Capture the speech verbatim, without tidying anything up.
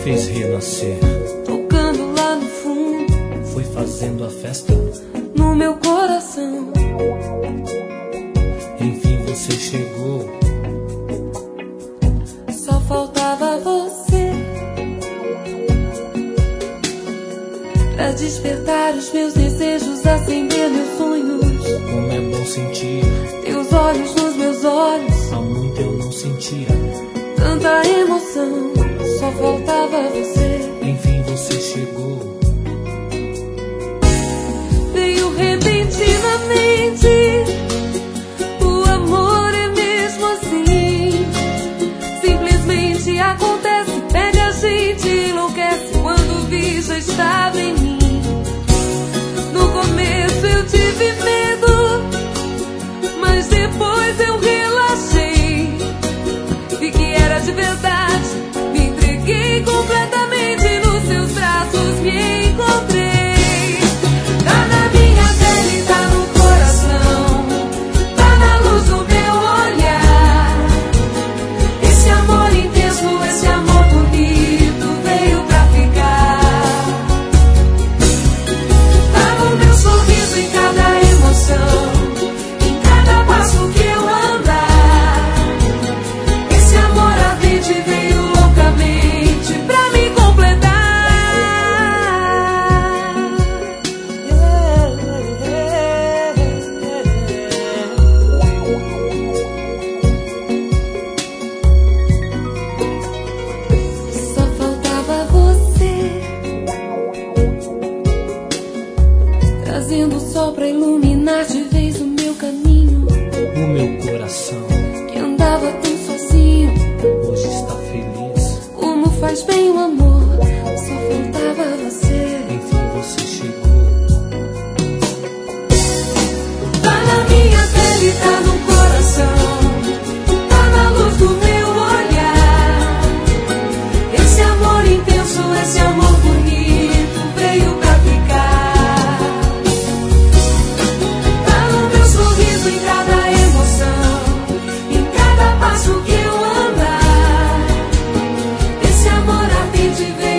fez renascer. Tocando lá no fundo, foi fazendo a festa no meu coração. Enfim você chegou, só faltava você pra despertar os meus desejos, acender meus sonhos. Como é bom sentir teus olhos nos meus olhos. Há muito eu não sentia tanta emoção, só faltava você. Enfim você chegou, veio repentinamente. O amor é mesmo assim, simplesmente acontece, pega a gente, enlouquece. Quando vi já estava em mim. No começo eu tive medo, mas depois eu relaxei. Vi que era de verdade, me entreguei completamente nos seus braços, me encontrei. Tá na minha pele, tá no coração, tá na luz do meu olhar. Esse amor intenso, esse amor bonito veio pra ficar. Tá no meu sorriso, em cada emoção, em cada passo que eu andar. Esse amor ardente veio loucamente pra me completar. Só faltava você, trazendo o sol pra iluminar de vez o meu caminho. o meu coração Que andava tão sozinho, hoje está feliz. como faz bem o amor, só faltava você. Enfim você chegou, Tá na minha pele, tá no coração, tá na luz do meu olhar. Esse amor intenso, esse amor bonito veio pra ficar. Tá no meu sorriso, em cada emoção, em cada passo que eu andar. Esse amor ardente veio